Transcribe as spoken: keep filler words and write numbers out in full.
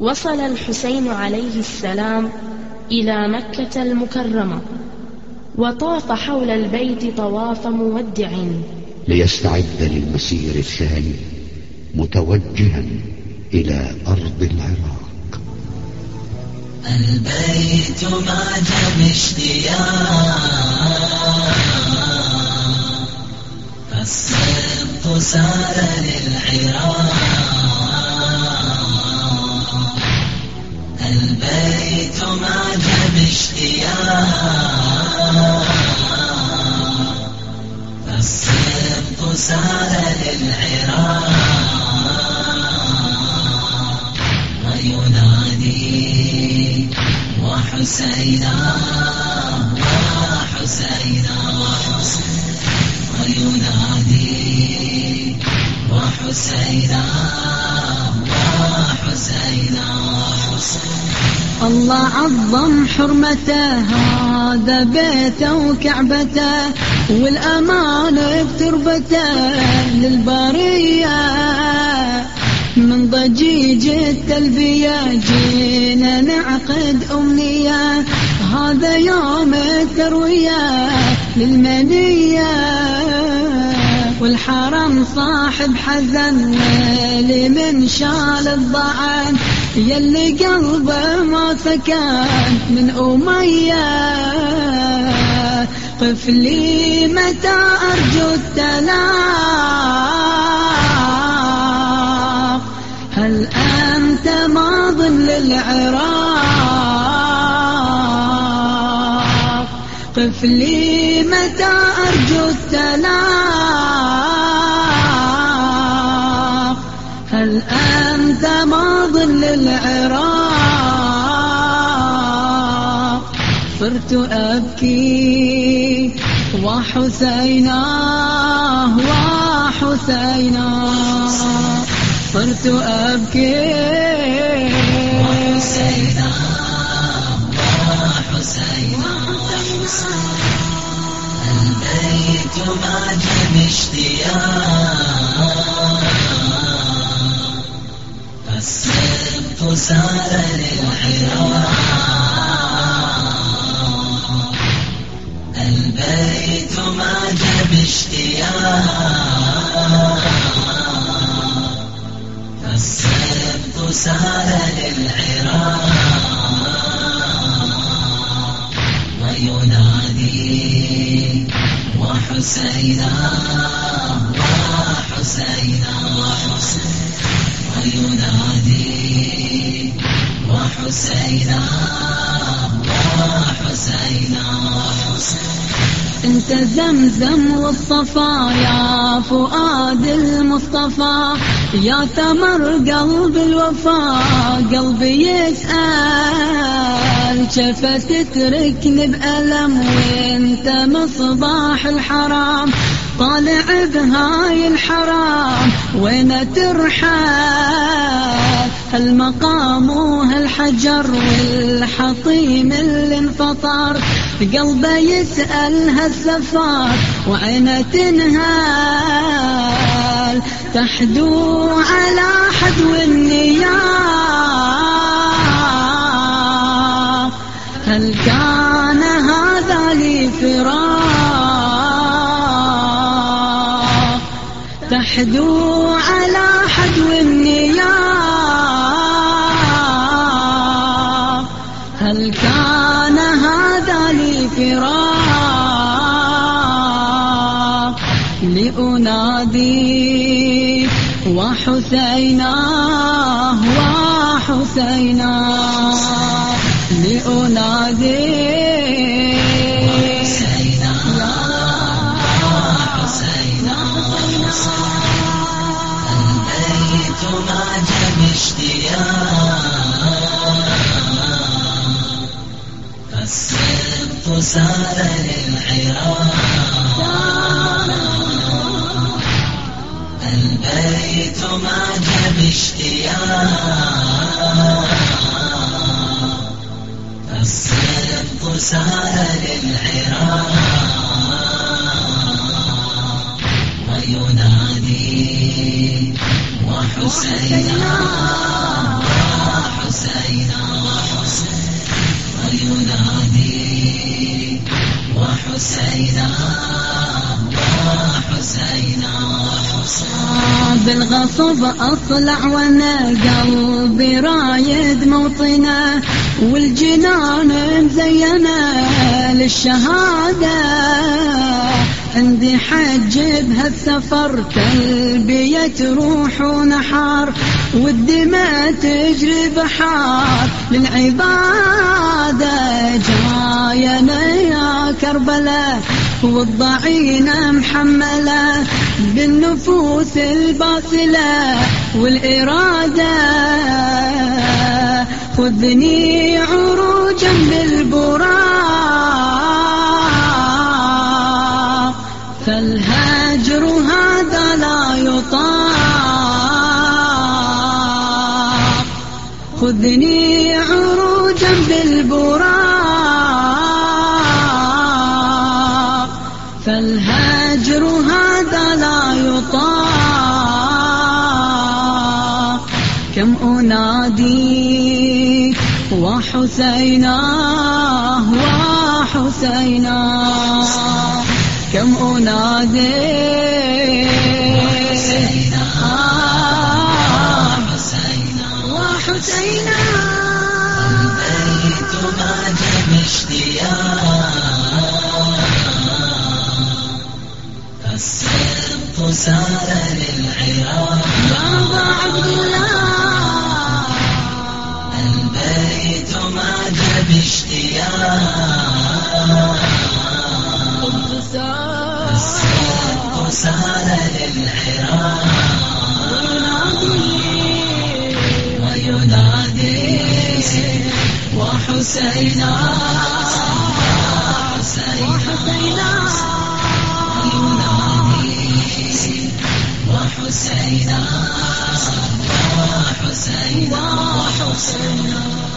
وصل الحسين عليه السلام إلى مكة المكرمة، وطاف حول البيت طواف مودع ليستعد للمسير الثاني متوجها إلى أرض العراق. البيت ما جاب اشتياق، فالسبط سار للعراق. البيت ما جاب اشتياق، فالسبط سار للعراق. وينادي وحسينا وحسينا، وينادي وحسينا وحسينا. الله عظم حرمته، هذا بيته وكعبته، والأمان بتربته للبرية. من ضجيج التلبية جينا نعقد أمنية، هذا يوم التروية للمنية. والحرم صاحب حزن لمن شال الضعن، يلي قلبه ما سكن من أمية. طفلي متى أرجو التلاق، هل أنت ماض للعراق؟ طفلي متى أرجو التلاق، هل أنت ماض للعراق؟ صرت أبكي وحسينا وحسينا، صرت أبكي وحسينا وحسينا. البيت ما جاب اشتياق، فالسبط سار للعراق. البيت ما جاب اشتياق، فالسبط سار للعراق. وينادي وحسينا وحسينا، وينادي وحسينا وحسينا. انت زمزم والصفا يا فؤاد المصطفى، يا ثمر قلب الوفا. قلبي يسأل كيف تتركني بألم، وانت مصباح الحرام طالع بهاي الحرام. وين ترحل هالمقام وهالحجر والحطيم اللي انفطر؟ قلبه يسأل هالسفار وعينه تنهال، تحدو على حدو النياه. هل كان هذا لي فراق؟ تحدو على حدو النياه. هل كان هذا لي فراق؟ لأنادي وحسينا وحسينا، لأنادي وحسينا وحسينا. البيت ما جاب اشتياق، فالسبط سار للعراق. البيت ما جاب اشتياق، فالسبط سار للعراق. وينادي وحسينا وحسينا. وحسينا وحسينا بالغصب أطلع وانا قلبي رايد موطنه، والجنان مزينة للشهادة، عندي حج بهالسفر تلبية روح ونحر، والدماء تجري بحار للعبادة، جاينا يا كربلاء والضعينة محملة بالنفوس الباطلة والإرادة، خذني عروجا بالبراق، فالهجر هذا لا يطاق، خذني عروجا بالبراق، فالهجر هذا لا يطاق، كم أنادي وحسينا وحسينا، كم أنادي وحسينا وحسينا، البيت ما جاب اشتياق، السبط سار للعراق، بابا عبد الله، البيت ما جاب اشتياق، السبط سار للعراق، وينادي وحسينا وحسينا، وينادي وحسينا وحسينا وحسينا.